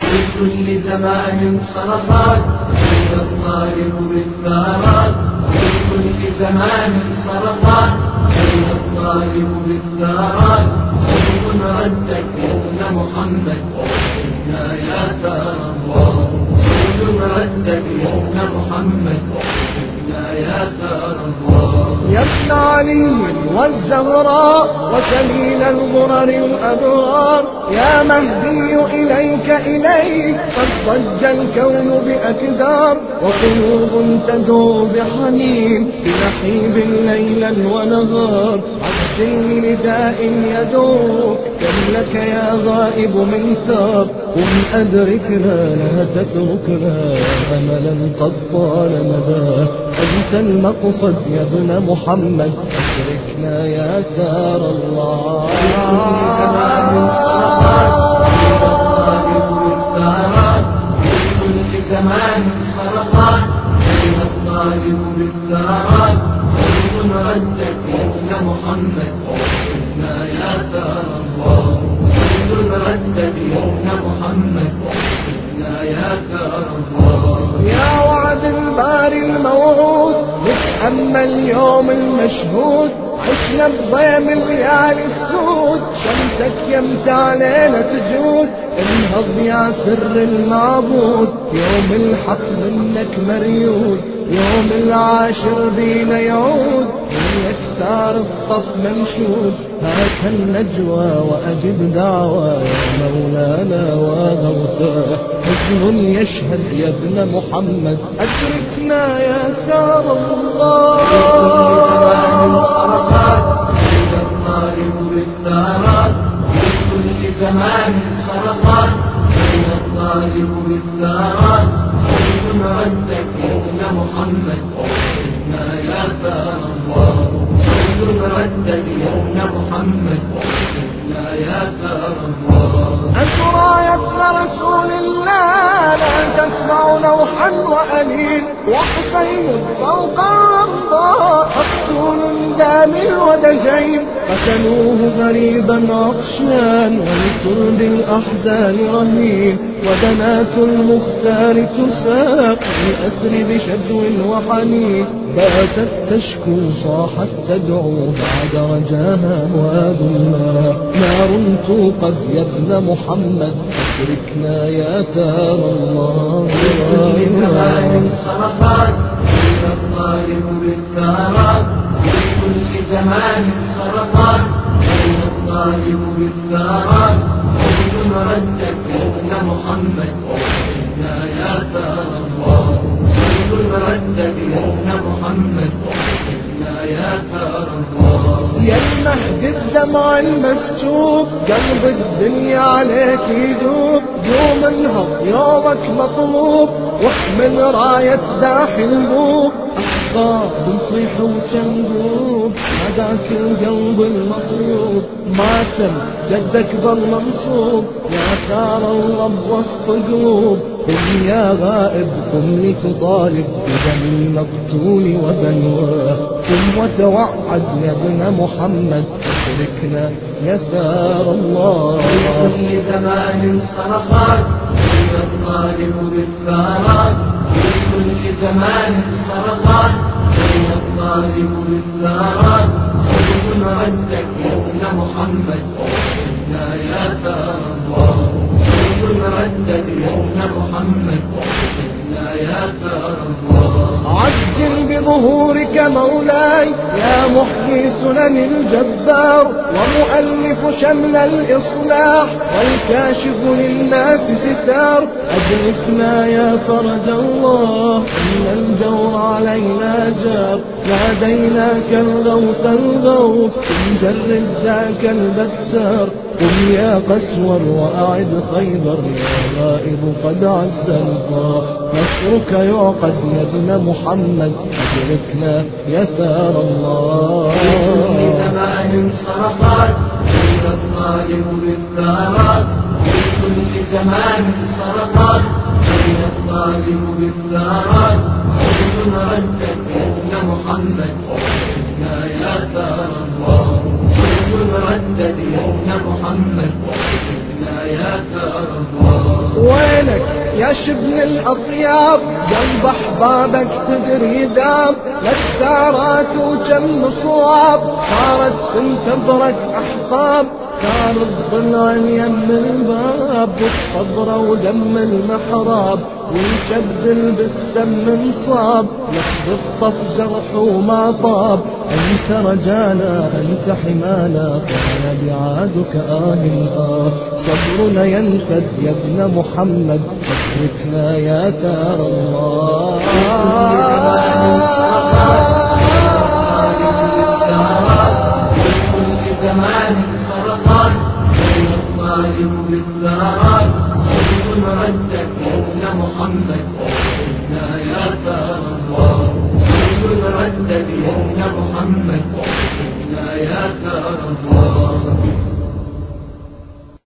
في كل زمان صرخات أين الطالب بالثارات في كل زمان صرخات أين الطالب بالثارات صوت ردك يا ابن محمد إنا يا ثار الله صوت ردك يا ابن محمد إنا يا ثار الله يا ابن علي والزهراء وكليل الغرر الأبرار يا مهدي إليك قد ضج الكون بأكدار وقلوب تدعو بحنين بنحيب ليلا ونهار عجل نداء يدعوك كم لك يا غائب من ثار قم أدركنا لا تتركنا أملا قد طال مداه أنت المقصد يا ابن محمد أدركنا يا ثار الله في كل زمان صرخات أين الطالب بالثارات صوت ردك يا ابن محمد إنا يا ثار الله صوت ردك يا ابن محمد إنا يا ثار الله يا وعد الباري الموعود نتأمل يوم المشهود عشنا بضيم الليالي السود شمسك يمتى علينا تجود انهض يا سر المعبود يوم الحق منك مريود يوم العاشر بينا يعود من كثار الطف منشود هاك النجوى وأجب دعوى يا مولانا وغوثاه حزن يشهد يا ابن محمد أدركنا يا ثار الله في كل زمان صرخات أين الطالب بالثارات صوت ردك يا ابن محمد إنا يا ثار الله صوت ردك يا ابن محمد إنا يا ثار الله أترى يا ابن رسول الله لا تسمع نوحا وأنين وحسين فوق الرمضاء مقتول دام ودجين قتلوه غريبا عطشان ولترب الأحزان رهين ودنات المختار تساق الأسر بشدو وحنين باتت تشكو صاحت تدعو بعد رجاها واد الماء نار توقد يا ابن محمد أدركنا يا ثار الله في كل زمان صرخات أين الطالب بالثارات في كل زمان صرخات أين الطالب بالثارات صوت ردك يا ابن محمد إنا يا ثار الله صوت ردك يا ابن محمد إنا يا ثار الله يا المهد الدمع المسجوب قلب الدنيا عليك يذوب يوم انهض يومك مطلوب واحمل راية داحي البوب أحقاب نصيح وتندوب هذاك القلب المصيوب ماتم جدك ظل منصوب يا ثار الله بوسط قلوب قم يا غائب قم لتطالب بدم المقتول وبلواه قم وتوعد يا ابن محمد أدركنا يا ثار الله في كل زمان صرخات أين الطالب بالثارات في كل زمان صرخات أين الطالب بالثارات صوت ردك يا ابن محمد إنا يا ثار الله صوت ردك يا ابن محمد إنا يا ثار الله عجل بظهورك مولاي يا محيي سنن الجبار ومؤلف شمل الإصلاح والكاشف للناس ستار أدركنا يا فرج الله إن الجور علينا جار ناديناك الغوث الغوث إن جرد ذاك البتار قم يا قسور وأعد خيبر يا غائب قد عز الفار نصرك يعقد يا ابن محمد أدركنا يا ثار الله في كل زمان صرخات أين الطالب بالثارات في كل زمان صرخات أين الطالب بالثارات صوت ردك يا ابن محمد إنا يا ثار الله صوت ردك يا ابن محمد إنا يا ثار الله وينك يا شبل الأطياب؟ قلب أحبابك تدري ذاب، للثارات وجم صواب صارت تنتظرك أحباب. كان الضلع يم الباب والصبر ودم المحراب، والجبدل بالسم انصاب، يخذ الطف جرح وما طاب. أنت رجانا أنت حمانا، طال بعادك الآه. صبرنا ينفد يا ابن محمد، اتركنا يا ثار الله. زمان صرخات بين الظالم بالثارات، صوت ردك يا ابن محمد اتركنا يا ثار الله. صوت ردك يا ابن محمد اتركنا يا ثار الله.